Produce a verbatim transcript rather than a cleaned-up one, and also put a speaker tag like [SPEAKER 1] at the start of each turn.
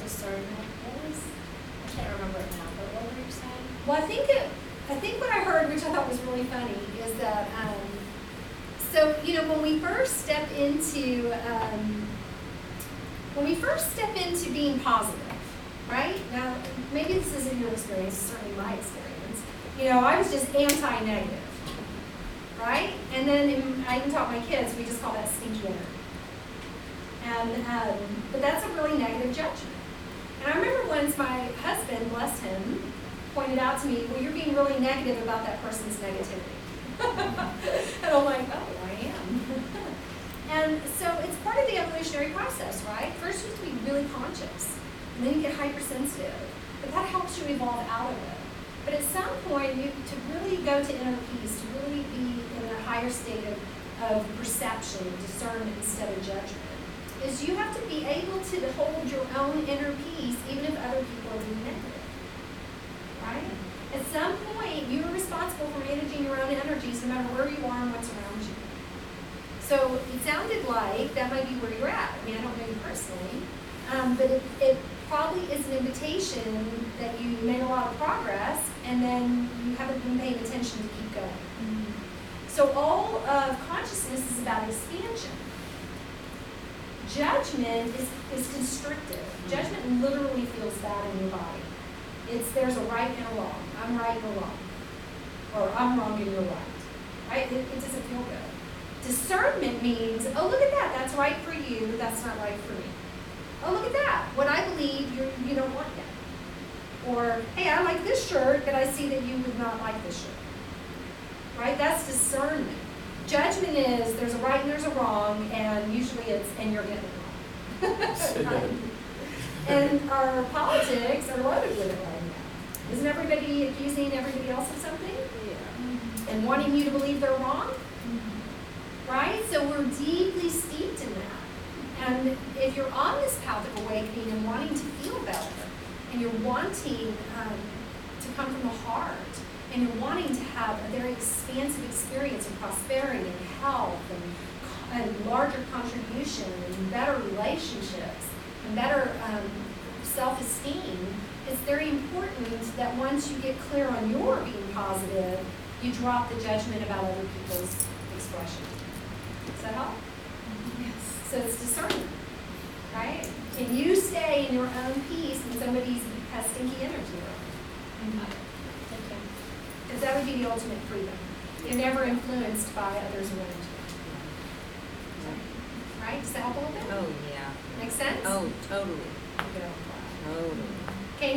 [SPEAKER 1] discernment. What was, I can't remember it now, but what were you saying?
[SPEAKER 2] Well, I think it, I think what I heard, which I thought was really funny, is that, um, so, you know, when we first step into, um, when we first step into being positive, right? Now, maybe this isn't your experience, it's certainly my experience. You know, I was just anti-negative, right? And then in, I even taught my kids, we just call that stinky energy. And, um, but that's a really negative judgment. And I remember once my husband, bless him, pointed out to me, well, you're being really negative about that person's negativity. And I'm like, oh, I am. And so it's part of the evolutionary process, right? First you have to be really conscious, and then you get hypersensitive. But that helps you evolve out of it. But at some point, you, to really go to inner peace, to really be in a higher state of, of perception, discernment instead of judgment, is you have to be able to hold your own inner peace even if other people are being negative, right? At some point, you are responsible for managing your own energies no matter where you are and what's around you. So it sounded like that might be where you're at. I mean, I don't know you personally, um, but it, it probably is an invitation that you made a lot of progress and then you haven't been paying attention to keep going. Mm-hmm. So all of consciousness is about expansion. Judgment is, is constrictive. Judgment literally feels bad in your body. It's there's a right and a wrong. I'm right, you're wrong. Or I'm wrong and you're right. Right? It, it doesn't feel good. Discernment means, oh, look at that. That's right for you. That's not right for me. Oh, look at that. What I believe you you don't want yet. Or, hey, I like this shirt, but I see that you would not like this shirt. Right? That's discernment. Judgment is there's a right and there's a wrong, and usually it's, and you're getting it wrong. Right? And our politics are loaded with it right now. Isn't everybody accusing everybody else of something? Yeah. And wanting you to believe they're wrong? Mm-hmm. Right? So we're deeply steeped in that. And if you're on this path of awakening and wanting to feel better, and you're wanting um, to come from the heart, and you're wanting to have a very expansive experience of prosperity and health and, and larger contribution and better relationships and better um, self-esteem, it's very important that once you get clear on your being positive, you drop the judgment about other people's expression. Does that help? Yes. So it's discernment, right? Can you stay in your own peace when somebody has stinky energy around? Mm-hmm. Because that would be the ultimate freedom. You're never influenced by others' around you. Right? Does that help a little bit?
[SPEAKER 3] Oh, yeah.
[SPEAKER 2] Make sense?
[SPEAKER 3] Oh, totally.
[SPEAKER 2] Good.